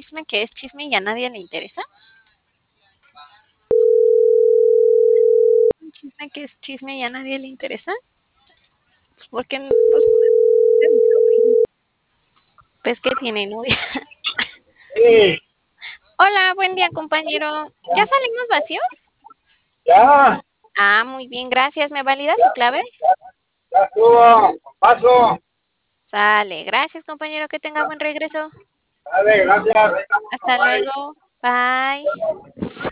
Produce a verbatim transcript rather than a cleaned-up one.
chisme que es chisme y a nadie le interesa. Un chisme que es chisme y a nadie le interesa. Pues porque pues, de mi sobrino. Pues que tiene novia. Sí, Hola, buen día, compañero. ¿Ya salimos vacíos? ya, Ah, muy bien, gracias. ¿Me valida su clave? ya estuvo, paso. Sale, gracias, compañero. Que tenga buen regreso. Dale, gracias. Hasta Bye. luego. Bye.